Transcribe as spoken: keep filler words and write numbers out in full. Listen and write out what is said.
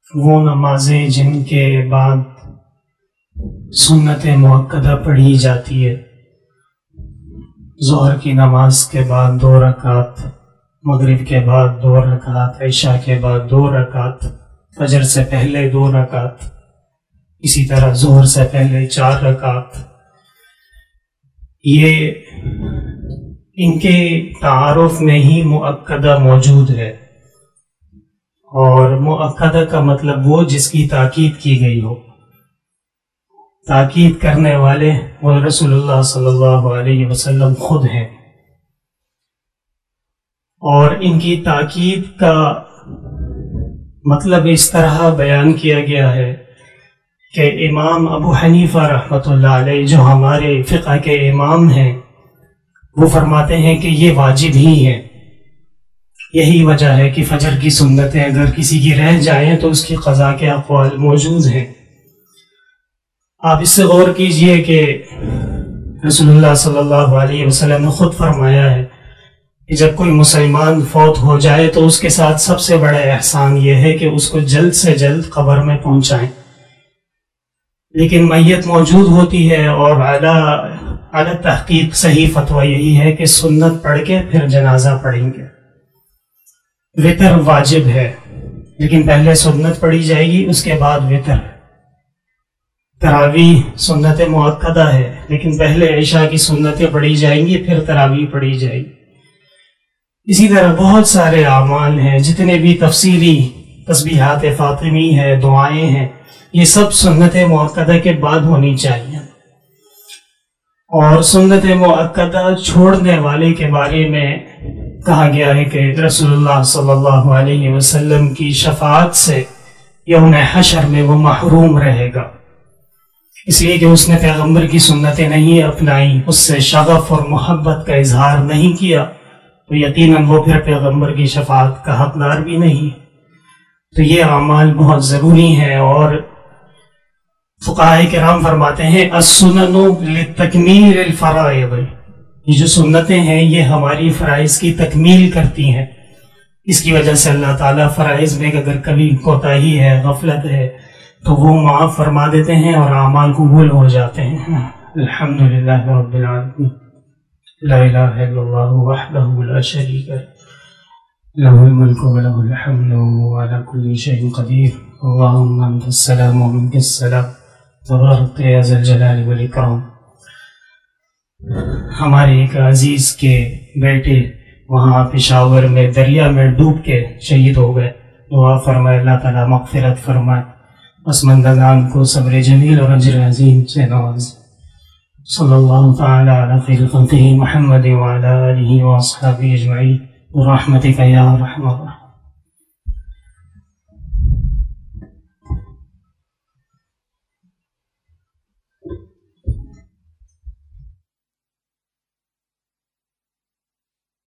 وہ نمازیں جن کے بعد سنت مؤکدہ پڑھی جاتی ہے، ظہر کی نماز کے بعد دو رکعت، مغرب کے بعد دو رکعت، عشاء کے بعد دو رکعت، فجر سے پہلے دو رکعت، اسی طرح ظہر سے پہلے چار رکعت، یہ ان کے تعارف میں ہی مؤکدہ موجود ہے۔ اور مؤکدہ کا مطلب وہ جس کی تاکید کی گئی ہو، تاکید کرنے والے وہ رسول اللہ صلی اللہ علیہ وسلم خود ہیں۔ اور ان کی تاکید کا مطلب اس طرح بیان کیا گیا ہے کہ امام ابو حنیفہ رحمۃ اللہ علیہ جو ہمارے فقہ کے امام ہیں، وہ فرماتے ہیں کہ یہ واجب ہی ہے۔ یہی وجہ ہے کہ فجر کی سنتیں اگر کسی کی رہ جائیں تو اس کی قضا کے اقوال موجود ہیں۔ آپ اس سے غور کیجئے کہ رسول اللہ صلی اللہ علیہ وسلم نے خود فرمایا ہے کہ جب کوئی مسلمان فوت ہو جائے تو اس کے ساتھ سب سے بڑا احسان یہ ہے کہ اس کو جلد سے جلد قبر میں پہنچائیں، لیکن میت موجود ہوتی ہے اور اعلیٰ اعلیٰ تحقیق صحیح فتویٰ یہی ہے کہ سنت پڑھ کے پھر جنازہ پڑھیں گے۔ وطر واجب ہے لیکن پہلے سنت پڑھی جائے گی، اس کے بعد وطر۔ تراویح سنت مؤکدہ ہے لیکن پہلے عشاء کی سنتیں پڑھی جائیں گی، پھر تراویح پڑھی جائے گی۔ اسی طرح بہت سارے اعمال ہیں، جتنے بھی تفصیلی تسبیحات فاطمی ہے، دعائیں ہیں، یہ سب سنت مؤکدہ کے بعد ہونی چاہیے۔ اور سنت مؤکدہ چھوڑنے والے کے بارے میں کہا گیا ہے کہ رسول اللہ صلی اللہ علیہ وسلم کی شفاعت سے یوم حشر میں وہ محروم رہے گا، اس لیے کہ اس نے پیغمبر کی سنتیں نہیں اپنائیں، اس سے شغف اور محبت کا اظہار نہیں کیا، تو یقیناً وہ پھر پیغمبر کی شفاعت کا حقدار بھی نہیں۔ تو یہ اعمال بہت ضروری ہیں، اور فقہاء کرام فرماتے ہیں السنن لتکمیل الفرائض، یہ جو سنتیں ہیں یہ ہماری فرائض کی تکمیل کرتی ہیں۔ اس کی وجہ سے اللہ تعالیٰ فرائض میں اگر کبھی کوتاہی ہے، غفلت ہے، تو وہ معاف فرما دیتے ہیں اور اعمال قبول ہو جاتے ہیں۔ الحمدللہ رب العالمین، لا الہ الا اللہ وحدہ لا شریک لہ، لہ الملک ولہ الحمد وعلی کل شیء قدیر، اللہم انت السلام ومنک السلام تبارک یا ذا الجلال والاکرام۔ ہمارے ایک عزیز کے بیٹے وہاں پشاور میں دریا میں ڈوب کے شہید ہو گئے، دعا فرمائے اللہ تعالیٰ مغفرت فرمائے، پسماندگان کو صبر جمیل اور اجر عظیم سے نواز۔ صلی اللہ تعالی علی خیر خلقہ محمد وعلی آلہ واصحابہ اجمعین برحمتک یا ارحم الراحمین۔